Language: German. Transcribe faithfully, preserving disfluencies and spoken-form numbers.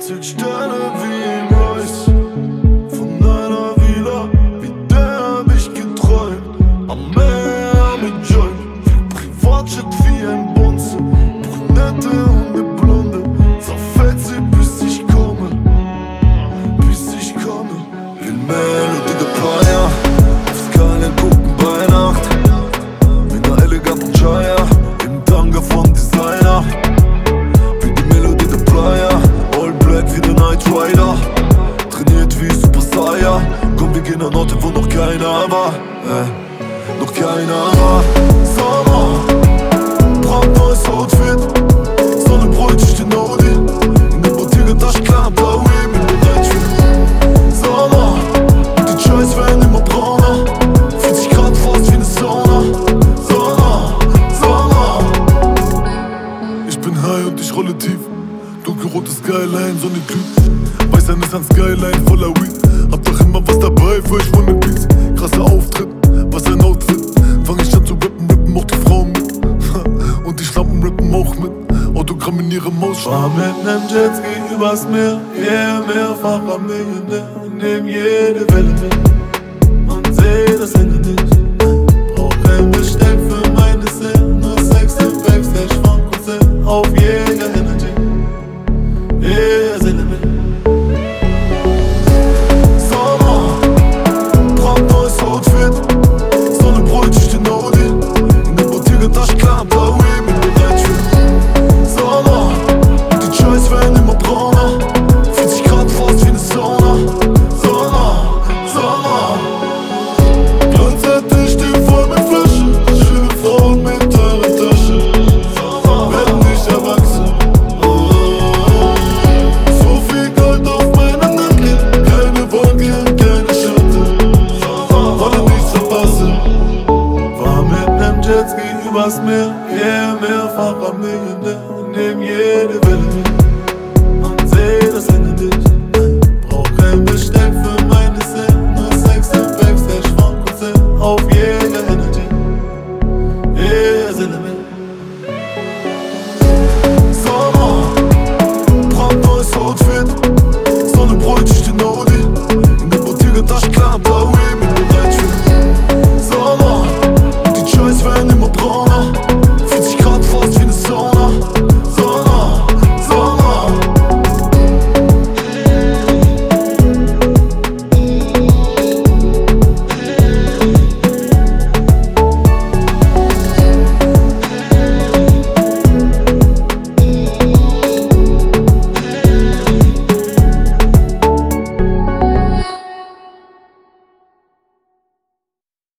zählt Sterne wie im Royce. Von einer Villa, wie der hab ich geträumt. Am Meer mit Joy, Privatjet wie ein Bonze. Brünette und ne Blonde, zerfällt sie bis ich komme. Bis ich komme. Will Melody de Playa, auf Skyline gucken bei Nacht. Mit ner eleganten Jaya, im Tanga von Designer. Wie die Melody de Playa, all black wie der Night Rider. Trainiert wie Super Saiyan. Komm, wir gehen an Orte, wo noch keiner war, äh, noch keiner war. Sommer, brandneues Outfit. Sonne bräut sich den Audi. In der Bottega-Tasche, kleiner Blaui, bin bereit für Sommer. Und die Joys werden immer brauner. vierzig Grad fast wie ne Sauna. Sommer, Sommer. Ich bin high und ich rolle tief. Dunkelrote Skyline, Sonne glüht. Weißer Nissan Skyline voller Weed. Hab doch immer was dabei für ich wohne Beats. Krasser Auftritt, was ein Outfit. Fang ich an zu rappen, rappen auch die Frauen mit. Und die Schlampen rappen auch mit. Autogramm in ihre Maus. Fahr mit nem Jetski übers Meer. Yeah, mehrfacher Millionär. Nehm jede Welle mit und seh das Ende nicht. Brauch kein Besteck für mein Dessert. Nur Sex im Backstage vom Konzert. Auf Jäger Energy. Yeah, Seele mit. Sommer, brandneues Outfit. Sonne bräut sich den Audi. In der Bottega-Tasche, kleiner Blaui, bin bereit für Sommer. Und die Joys werden immer brauner. vierzig Grad fast wie ne Sauna. Sommer, Sommer. Glanzzettel stehen voll mit Flaschen. Schöne Frauen mit teuren Taschen. Werden nicht erwachsen. So viel Gold auf meiner Nacken. Keine Wolke, keine Schatten. Wollen nichts verpassen. Fahr mit nem Jetski übers Meer. Yeah, mehrfacher Millionär. Nehm jede Welle mit und seh das Ende nicht. Brauch kein Besteck für mein Dessert. Nur Sex im Backstage vom Konzert. Auf